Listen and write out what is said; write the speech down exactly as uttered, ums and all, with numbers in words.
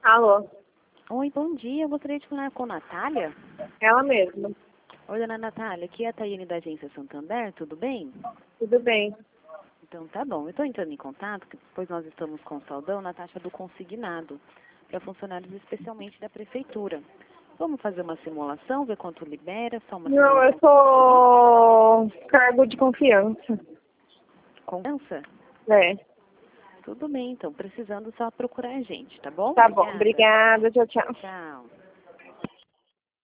Alô, Oi, bom dia. Eu gostaria de falar com a Natália. ela mesma. Oi, dona Natália. Aqui é a Tayane da Agência Santander. Tudo bem? Tudo bem? Então tá bom. Eu estou entrando em contato, que pois nós estamos com o saldão na taxa do consignado para funcionários especialmente da prefeitura. Vamos fazer uma simulação, ver quanto libera, só uma Não, eu simulação. sou cargo de confiança. Confiança? É. Tudo bem, então. Precisando só procurar a gente, tá bom? Tá bom, obrigada, tchau, tchau. Tchau.